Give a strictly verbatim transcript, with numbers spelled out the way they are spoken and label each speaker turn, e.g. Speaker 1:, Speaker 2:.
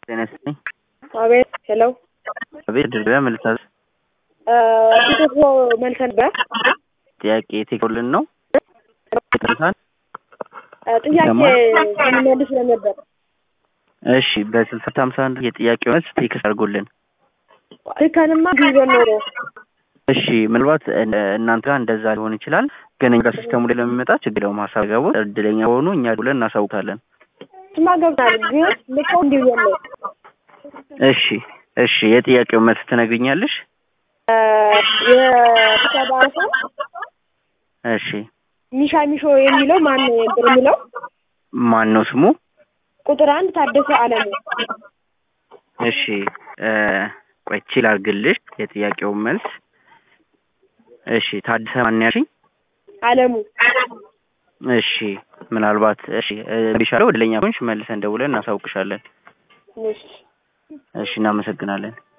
Speaker 1: ጤናስኝ
Speaker 2: አቤት ሄሎ
Speaker 1: አቤት ድርባ መልሳስ
Speaker 2: ቲቶ መልሰን በ
Speaker 1: ጥያቄ ቴክኖልን ነው ተሳን
Speaker 2: ጥያቄ መልስ ነበር።
Speaker 1: እሺ በስልሳ ሃምሳ አንድ የጥያቄው መልስ ቴክስት አድርጎልን
Speaker 2: ልከንማ ቢሆን ኖሮ
Speaker 1: እሺ ምናልባት እናንተ ጋር እንደዛ ሊሆን ይችላል። ግን እኛ ሲስተሙ ላይ ለሚመጣ ችግር ነው ማሳብ ገቡ እድለኛ ሆኖ እኛ ብለን እናሳውቃለን።
Speaker 2: ማገብታል ግን ልከው እንዲሆን ነው።
Speaker 1: እሺ እሺ የጥያቄው መልስ ትነግሪኛለሽ?
Speaker 2: የተባረፈ
Speaker 1: እሺ
Speaker 2: ሚሻ ሚሾ የሚለው ማን ነው የሚለው?
Speaker 1: ማን ነው ስሙ?
Speaker 2: ቁጥር አንድ ታደሰ አለሙ።
Speaker 1: እሺ ቆይ ቺል አድርግልሽ የጥያቄው መልስ። እሺ ታደሰ ማን ያልሽኝ?
Speaker 2: አለሙ።
Speaker 1: እሺ ምናልባት እሺ ቢሻለው ወደለኛ ሆንሽ መልሰን ደውለን እናሳውቅሻለን።
Speaker 2: እሺ
Speaker 1: እሺ እናመሰግናለን።